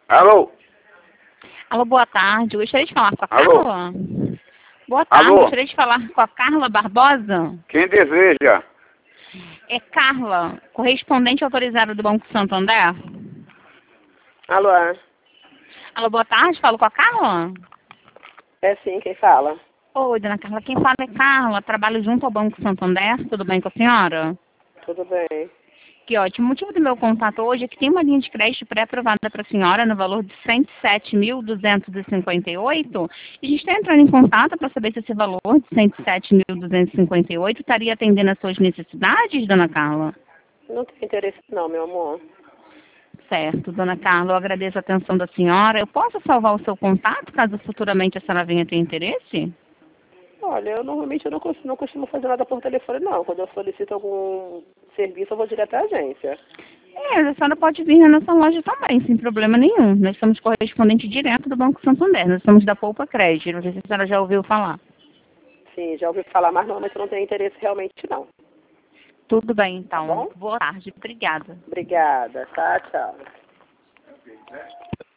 Alô? Alô, boa tarde. Eu gostaria de falar com a Alô? Carla. Boa tarde. Alô? Gostaria de falar com a Carla Barbosa. Quem deseja? É Carla, correspondente autorizada do Banco Santander. Alô? Alô, boa tarde. Falo com a Carla. É sim, quem fala? Oi, dona Carla. Quem fala é Carla. Trabalho junto ao Banco Santander. Tudo bem com a senhora? Tudo bem. Que ótimo. O motivo do meu contato hoje é que tem uma linha de crédito pré-aprovada para a senhora no valor de R$ 107.258. E a gente está entrando em contato para saber se esse valor de R$ 107.258 estaria atendendo às suas necessidades, dona Carla. Não tem interesse não, meu amor. Certo, dona Carla, eu agradeço a atenção da senhora. Eu posso salvar o seu contato caso futuramente a senhora venha ter interesse? Olha, eu normalmente não costumo fazer nada por telefone, não. Quando eu solicito algum serviço, eu vou direto à agência. A senhora pode vir na nossa loja também, sem problema nenhum. Nós somos correspondente direto do Banco Santander. Nós somos da Poupa Crédito. Não sei se a senhora já ouviu falar. Sim, já ouvi falar, mas normalmente eu não tenho interesse realmente, não. Tudo bem, então. Tá bom? Boa tarde. Obrigada. Obrigada, tá? Tchau.